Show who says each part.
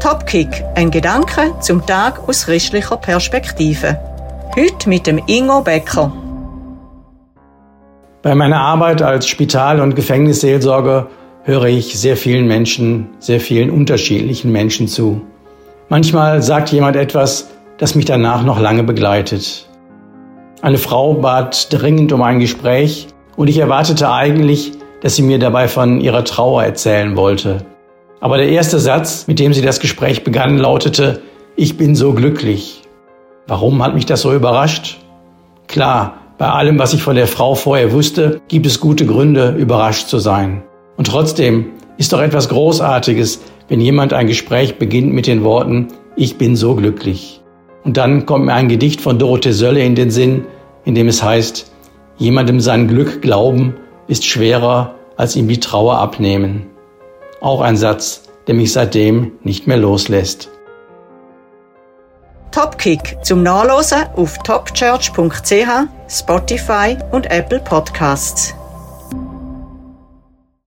Speaker 1: Topkick, ein Gedanke zum Tag aus christlicher Perspektive. Heute mit dem Ingo Becker.
Speaker 2: Bei meiner Arbeit als Spital- und Gefängnisseelsorger höre ich sehr vielen Menschen, sehr vielen unterschiedlichen Menschen zu. Manchmal sagt jemand etwas, das mich danach noch lange begleitet. Eine Frau bat dringend um ein Gespräch und ich erwartete eigentlich, dass sie mir dabei von ihrer Trauer erzählen wollte. Aber der erste Satz, mit dem sie das Gespräch begann, lautete: Ich bin so glücklich. Warum hat mich das so überrascht? Klar, bei allem, was ich von der Frau vorher wusste, gibt es gute Gründe, überrascht zu sein. Und trotzdem ist doch etwas Großartiges, wenn jemand ein Gespräch beginnt mit den Worten: Ich bin so glücklich. Und dann kommt mir ein Gedicht von Dorothee Sölle in den Sinn, in dem es heißt: Jemandem sein Glück glauben ist schwerer, als ihm die Trauer abnehmen. Auch ein Satz, der mich seitdem nicht mehr loslässt.
Speaker 1: Topkick zum Nachlesen auf topchurch.ch, Spotify und Apple Podcasts.